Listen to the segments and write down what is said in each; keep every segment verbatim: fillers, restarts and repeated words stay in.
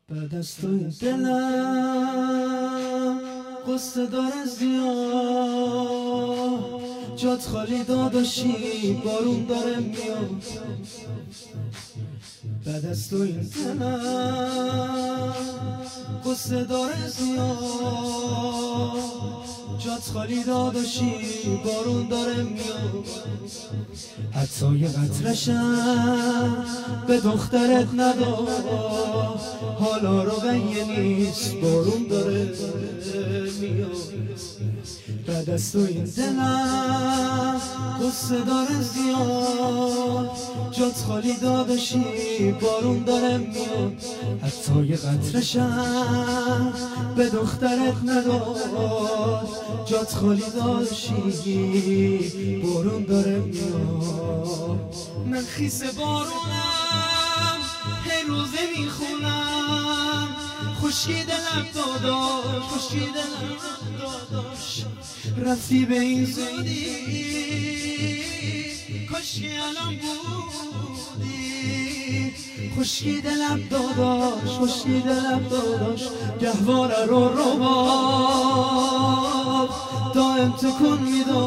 بعد از تو این دلم قصه داره زیاد، جات خالی داداشی بارون داره میاد. بعد از تو این دلم قصه داره زیاد، جات خالی داداشی بارون داره میاد. حتی یه قطرشم به دخترت نداد، حالا رو بگه نیست بارون داره میاد. بعد از تو این دلم قصه داره زیاد، جات خالی داداشی بارون داره میاد. حتی یه قطرشم به دخترت نداد، جات خالی داداشی بارون داره میاد. من خیس بارونم هی روزه میخونم، خشکی دلم داداش، خشکی دلم داداش. رفتی به این زودی کاشکی الان بودی، خشکی دلم داداش، خشکی دلم داداش. گهواره رو رباب دائم تکون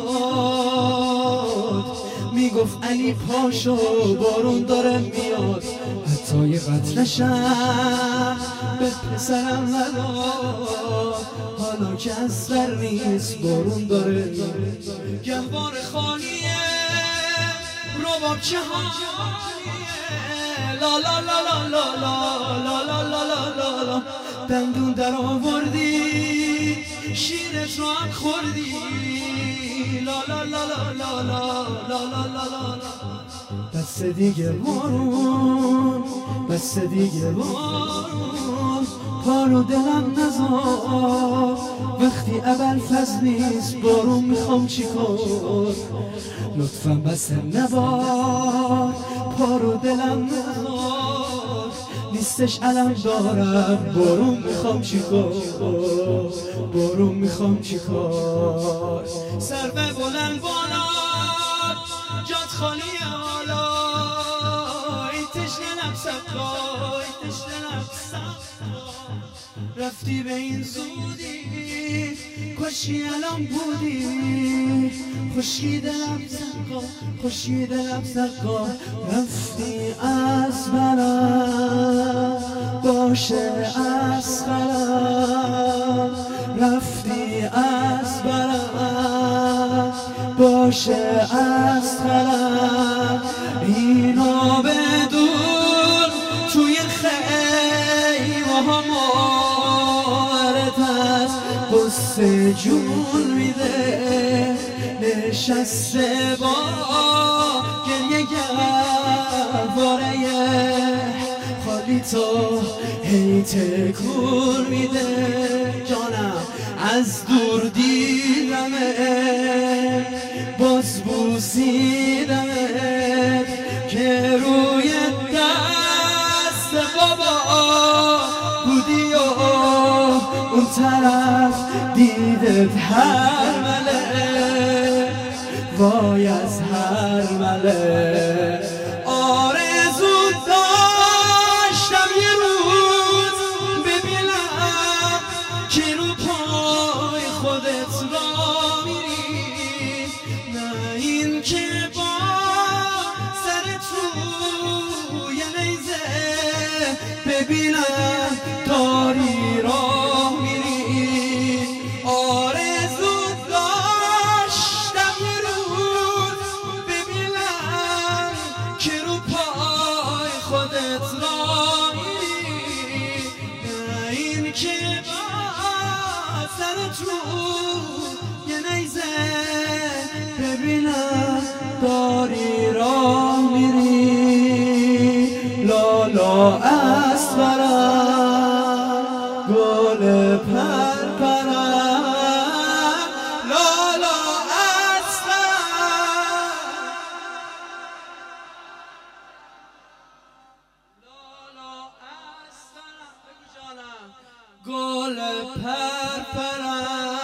میداد، میگفت علی پاشو بارون داره میاد. حتی یه قطرشم به پسرم نداد، حالا که از سر نیست بارون داره میاد. گهواره خالیه رباب چه حالیه، لا لا لا لا لا لا لا لا لا لا. دندون در آوردی شیرش رو هم خوردی، لا لا لا لا لا لا لا لا لا. بس دیگه بارون، بس دیگه بارون، پارو دلم نزار. وقتی اول فضل نیست بارون میخوام چیکار، لطفا بس نبار پارو دلم نزار. نیستش علم دارم بارون میخوام چیکار، بارون میخوام چیکار. سر به بلند بالا جات خالی حالا، این تشنه نفسم این تشنه نفسم. رفتی به این زودی کاشی الان بودی، خشکی دلم سرگاه، خشکی دلم سرگاه. رفتی از برم باشه از برم، رفتی از برم باشه از برم. اینو بدون توی خیمه ها مارد هست، قصه جون میده نشسته با گریه گهواره خالی تو هی تکون میده. جانم از دور دیدمه باز بوسیدمه که روی دست بابا بودی و اون طرف دیدت هر مله، وای از هر مله. آرزو داشتم یه روز ببینم که رو پای خودت را میری، نه این که با سر توی نیزه ببینم داری راه میری. آرزو داشتم یه روز ببینم که رو پای خودت راه میری، نه این که با سر توی نیزه ببینم داری راه میری. لالا از برم گل پرپرم، لالا از برم، لالا از برم، بگو جانم گل پرپرم.